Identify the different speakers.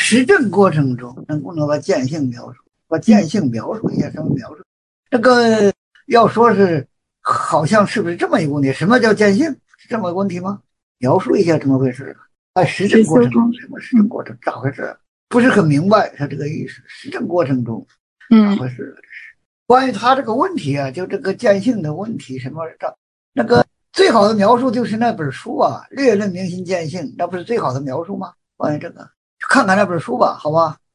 Speaker 1: 实证过程中能把见性描述，把见性描述一下，什么描述？这个要说是好像是不是这么一个问题？什么叫见性？是这么一个问题吗？描述一下怎么回事？实证过程中，什么实证过程？咋回事？不是很明白他这个意思。实证过程中，咋回事？关于他这个问题啊，就这个见性的问题，什么那个最好的描述就是那本书啊，《略论明心见性》，那不是最好的描述吗？关于这个，看看那本书吧，好吧。